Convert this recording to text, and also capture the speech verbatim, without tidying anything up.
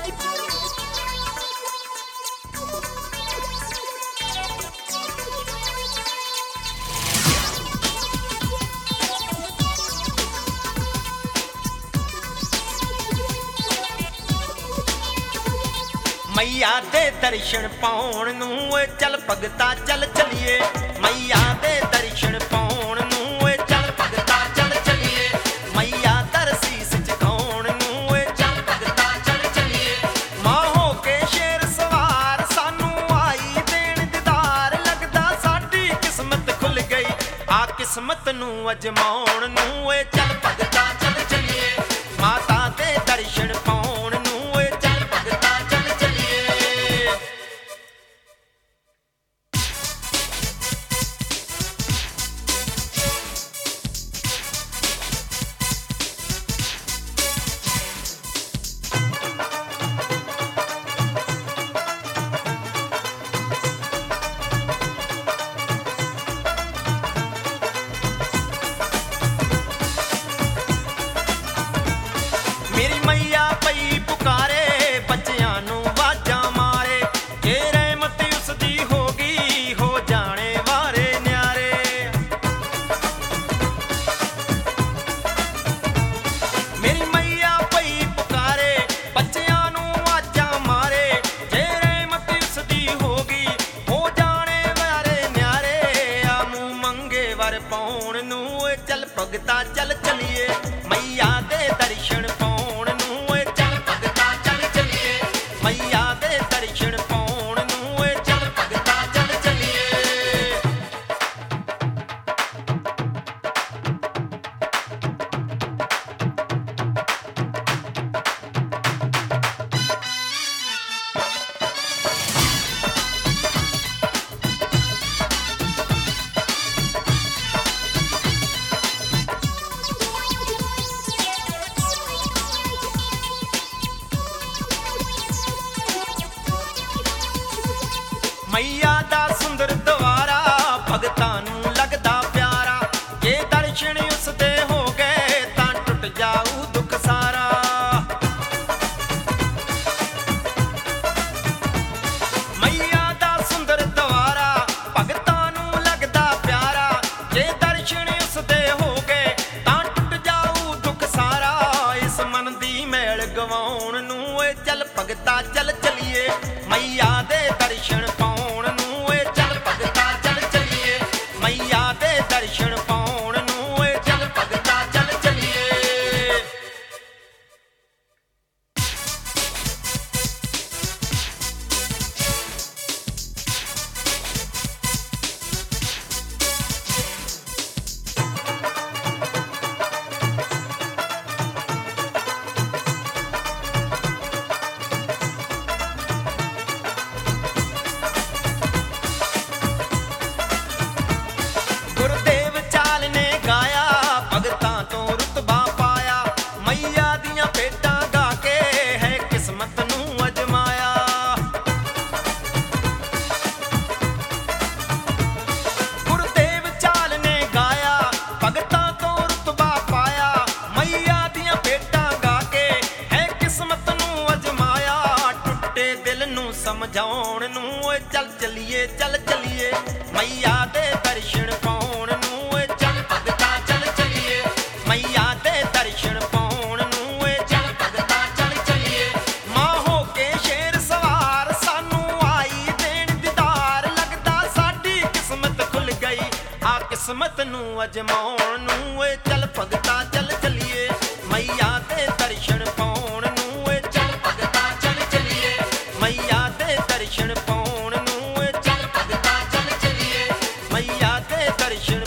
मैया दे दर्शन पाउण नूं चल भगता चल चलिए। मैया दे दर्शन पाउण नूं चल भगता चल चलिए। मैया दर सीस झुकाउण नूं चल भगता चल चलिए। मां हो के शेर सवार सानू आई देण दीदार, लगदा साडी किस्मत खुल गई आ किस्मत नूं अजमाउण नूं चल भगता चल चलिए। माता दे दर्शन पाउण नूं चल भगता चल चलिए। मेरी मैया पई पुकारे बच्चियां नूं वाजां मारे, जे रहमत उसदी होगी हो जाने वारे न्यारे। मेरी मैया पई पुकारे बच्चियां नूं वाजां मारे, जे रहमत उसदी होगी हो जाने वारे न्यारे। आ मूंह मंगे वर पाउण नूं चल भगता चल चलिए। मैया दे दर्शन पाउण नूं चल भगता चल चलिए। मैया दे दर्शन पाउण नूं चल भगता चल चलिए। मैया दा सुंदर द्वारा भगतां नूं लगदा प्यारा, जे दर्शन उसदे हो गए तां टुट जाऊ दुख सारा। मैया दा सुंदर द्वारा भगतां नूं लगदा प्यारा, जे दर्शन उसदे हो गए तां टुट जाऊ दुख सारा। इस मन दी मैल गवाउण नूं चल भगता चल चलिए। मैया दे दर्शन पाउण नूं चल भगता चल चलिए। मैया दे दर्शन पाउण नूं चल भगता चल चलिए। गुरुदेव चाल ने गाया भगतां तो रुतबा पाया, मैया दियां भेटां गा के है किस्मत नूं अजमाया। गुरुदेव चाल ने गाया भगतां तो रुतबा पाया, मैया दियां भेटां गा के है किस्मत नूं अजमाया। टुटे दिल नूं समझाउण नूं चल चलिए चल चलिए। मैया दे दर्शन पाउण नूं चल भगता चल चलिए। मैया दे दर्शन पाउण नूं चल भगता चल चलिए। मां हो के शेर सवार सानू आई देण दीदार, लगदा साडी किस्मत खुल गई आ किस्मत नूं अजमाउण नूं चल भगता चल चलिए। मैया दे दर्शन पाउण नूं चल भगता चल चलिए। मैया दे दर्शन पाउण नूं चल भगता चल चलिए। मैया दे दर्शन